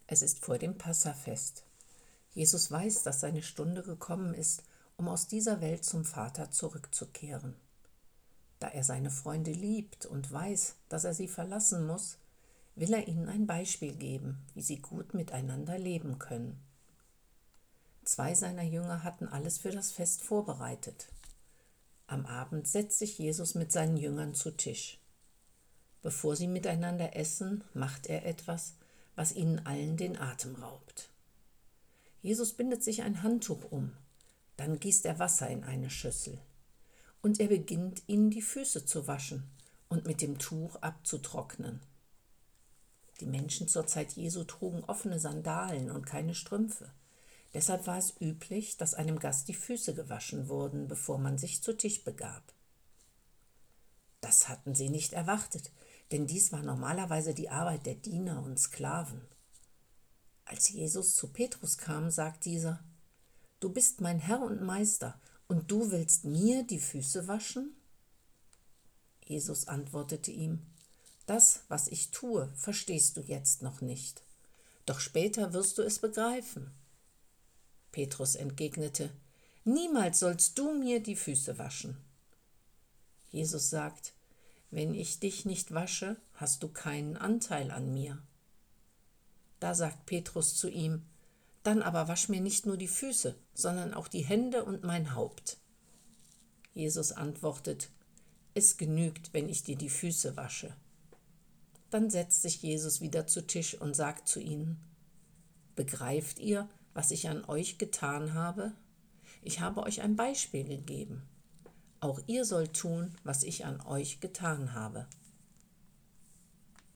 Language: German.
Es ist vor dem Passafest. Jesus weiß, dass seine Stunde gekommen ist, um aus dieser Welt zum Vater zurückzukehren. Da er seine Freunde liebt und weiß, dass er sie verlassen muss, will er ihnen ein Beispiel geben, wie sie gut miteinander leben können. 2 seiner Jünger hatten alles für das Fest vorbereitet. Am Abend setzt sich Jesus mit seinen Jüngern zu Tisch. Bevor sie miteinander essen, macht er etwas, was ihnen allen den Atem raubt. Jesus bindet sich ein Handtuch um, dann gießt er Wasser in eine Schüssel und er beginnt, ihnen die Füße zu waschen und mit dem Tuch abzutrocknen. Die Menschen zur Zeit Jesu trugen offene Sandalen und keine Strümpfe. Deshalb war es üblich, dass einem Gast die Füße gewaschen wurden, bevor man sich zu Tisch begab. Das hatten sie nicht erwartet, denn dies war normalerweise die Arbeit der Diener und Sklaven. Als Jesus zu Petrus kam, sagt dieser: »Du bist mein Herr und Meister, und du willst mir die Füße waschen?« Jesus antwortete ihm: »Das, was ich tue, verstehst du jetzt noch nicht. Doch später wirst du es begreifen.« Petrus entgegnete: »Niemals sollst du mir die Füße waschen.« Jesus sagt: »Wenn ich dich nicht wasche, hast du keinen Anteil an mir.« Da sagt Petrus zu ihm: »Dann aber wasch mir nicht nur die Füße, sondern auch die Hände und mein Haupt.« Jesus antwortet: »Es genügt, wenn ich dir die Füße wasche.« Dann setzt sich Jesus wieder zu Tisch und sagt zu ihnen: »Begreift ihr, was ich an euch getan habe? Ich habe euch ein Beispiel gegeben. Auch ihr sollt tun, was ich an euch getan habe.«